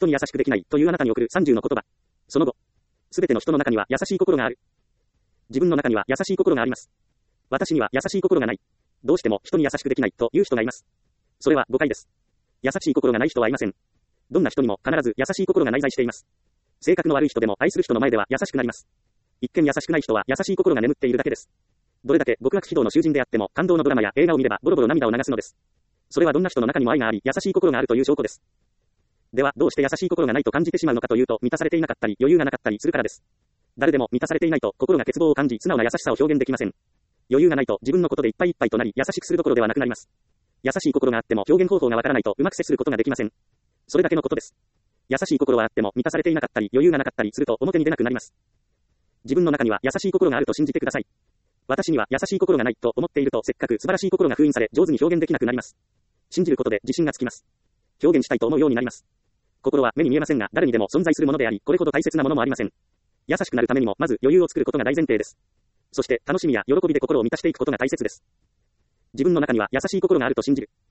人に優しくできないというあなたに送る30の言葉。その後、すべての人の中には優しい心がある。自分の中には優しい心があります。私には優しい心がない。どうしても人に優しくできないという人がいます。それは誤解です。優しい心がない人はいません。どんな人にも必ず優しい心が内在しています。性格の悪い人でも愛する人の前では優しくなります。一見優しくない人は優しい心が眠っているだけです。どれだけ極悪非道の囚人であっても感動のドラマや映画を見ればボロボロ涙を流すのです。それはどんな人の中にも愛があり優しい心があるという証拠です。ではどうして優しい心がないと感じてしまうのかというと、満たされていなかったり余裕がなかったりするからです。誰でも満たされていないと心が欠乏を感じ素直な優しさを表現できません。余裕がないと自分のことでいっぱいいっぱいとなり優しくするどころではなくなります。優しい心があっても表現方法がわからないとうまく接することができません。それだけのことです。優しい心はあっても満たされていなかったり余裕がなかったりすると表に出なくなります。自分の中には優しい心があると信じてください。私には優しい心がないと思っているとせっかく素晴らしい心が封印され上手に表現できなくなります。信じることで自信がつきます。表現したいと思うようになります。心は目に見えませんが誰にでも存在するものであり、これほど大切なものもありません。優しくなるためにもまず余裕を作ることが大前提です。そして楽しみや喜びで心を満たしていくことが大切です。自分の中には優しい心があると信じる。